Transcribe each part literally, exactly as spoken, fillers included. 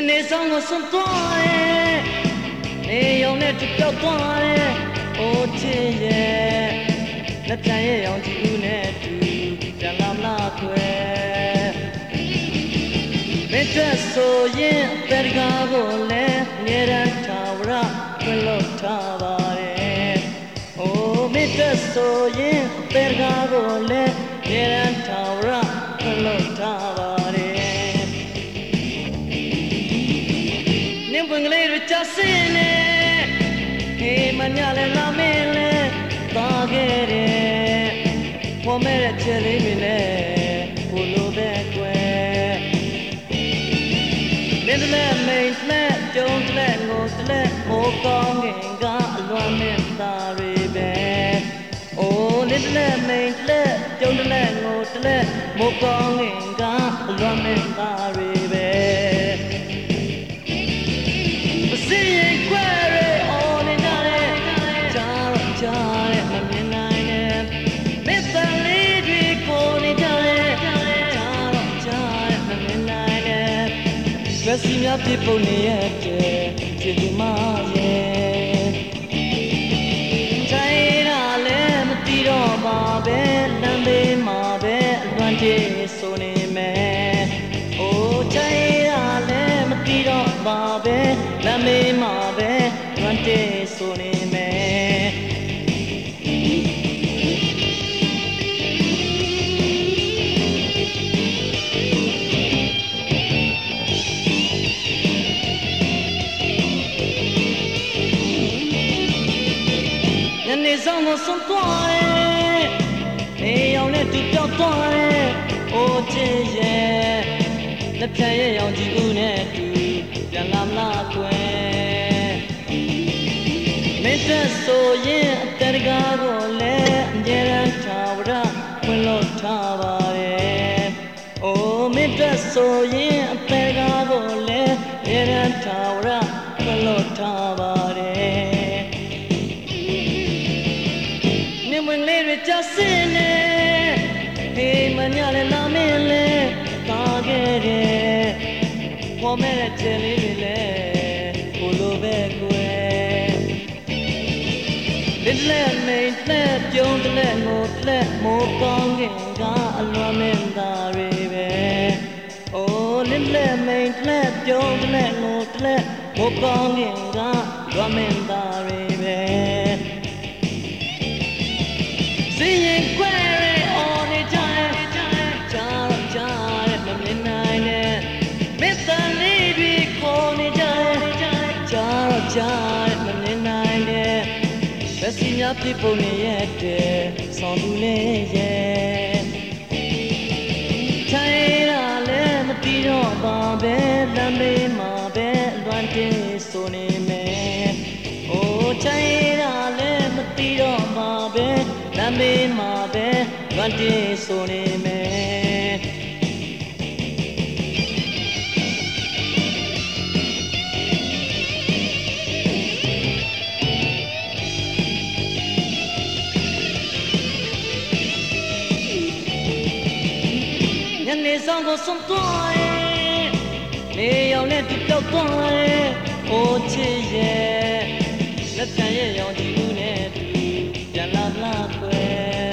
နေဆောင်ကိုစွန့်သွားတယ်နေရောင်နဲ့တူပြောက်သွားတယ်အိုးချစ်ရဲ့လက်ပြန်ရဲ့ရောင်ကြည့်ဦးနဲ့တူပြန်လာမလားခွဲမင်းတို့ဆိုရင်အသက်ကားကိုလည်းနေရန်ထာဝရခွင့်လို့ထားပါတယ်အိုးမင်းတို့ဆိုရင်အသက်ကားကိုလည်းနေရန်ထာဝရခွင့်လို့ထားပါတယ်ဘင်္ဂလေးရချစင်းနေဟေးမညာလဲလာမင်းလဲတာခဲ့တယ်ပေါ်မဲ့တဲ့ချဲလေးတွေလဲကိုလိုပဲကွယ်မင်းတလဲမိန်လဲကြုံတလဲငိုတလဲဟိုကောင်းငင်ကအလွမ်းမင်းသားတွေပဲအိုးလေးတလဲမိန်လဲကြုံတလဲငိုတလဲမိုးကောင်းငင်ကအလွမ်းမင်းသားတွေပဲSee you query on in it, Jar Jar, I'm in it. Mister Lady Coney Jar, Jar Jar, I'm in it. Dressing up people near to the market. China, let me see on my bed, and be my bed, one day, Sony man. Oh, China, let me see on my bed. La me ma be rante sone me Nhân ne sang ko son twa e e yaung ne tu pyaut twa e o chin ye la pyan ye yaung ji u ne tuပြန်လာမလားကွယ်မင်းတို့ဆိုရင်အတရကားကိုလည်းအမြဲတမ်းထာဝရခွင့်လို့ထားပါတယ်အိုးမင်းတို့ဆိုရင်အတရကားကိုလည်းအမြဲတမ်းထာဝရခွင့်လို့ထားပါတယ်နေမလေးတွေချစင်းနေဟေးမညာလည်းလာမင်းလည်းကားခဲ့တယ်ပေါ်မဲ့တဲ့ချဲလေးတွေလဲကိုလိုပဲကွယ်လက်လက်မိန်လက်ပြုံးလက်ငိုလက်မိုးကောင်းခင်ကအလွမ်းမင်းသားတွေပဲအိုးလက်လက်မိန်လက်ပြုံးလက်ငိုလက်မိုးကောင်းခင်ကလွမ်းမင်းသားတွေပဲစီရင်ခွဲရဲအော်နေကြတယ်ကြားကြားတဲ့မမြင်နိုင်တဲ့Mister Lady Coney Jar, Jar Jar, I'm in it. Best in your people near Son du Leye. China, let me be your babe, let me my bed, one day, Sony man. Oh, China, let me be your babe, let me my bed, one day, Sony man. Ne sang ko son twa e ne yaung ne tu pyaut twa e o chit ye let pyan ye yaung ji u ne tu pyan la la kwẹ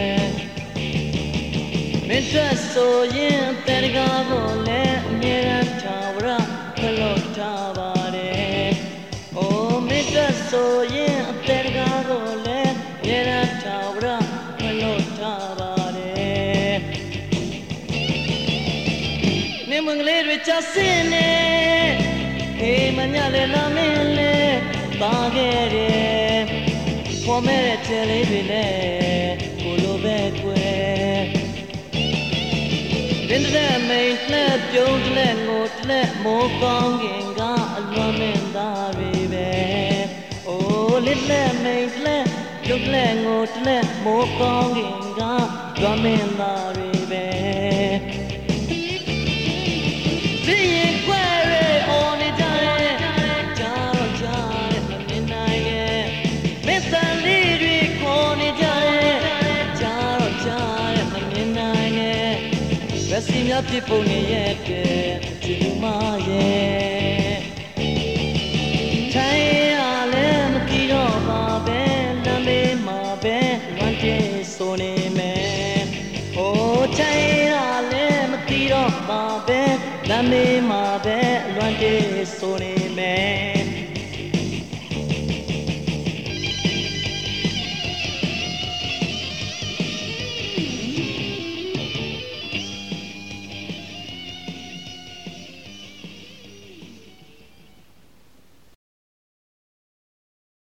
mင်းတို့ဆိုရင်အသက်ကားကိုလည်းအမြဲတမ်းထာဝရခွင့်လို့ထားပါတယ်အိုးမင်းတို့ဆိုရင်အသက်ကားကိုလည်းအမြဲတမ်းထာဝရခွင့်လို့ထားပါတယ်နေမင်္ဂလေးတွေချစင်းနေဟေးမညာလဲလာမင်းလဲပါခဲ့တယ်ပေါ်မဲ့တဲ့ချဲလေးတွေလဲကိုလိုပဲကွယ်မင်းတို့မိန်လက်ပြုံးလက်ငိုလက်မိုးကောင်းခင်ကအလွမ်းမင်းသားတွေပဲအိုးလက်လက်မိန်လက်ပြုံးလက်ငိုလက်မိုးကောင်းခင်ကလွမ်းမင်းသားတွေပဲစီရင်ခွဲရဲအော်နေကြတယ်ကြားတော့ကြားတယ်မမြင်နိုင်ရဲ့မစ္စတာလေးတွေခေါ်နေကြတယ်ကြားတော့ကြားတယ်မမြင်နိုင်ရဲ့ Best in your people near the မေ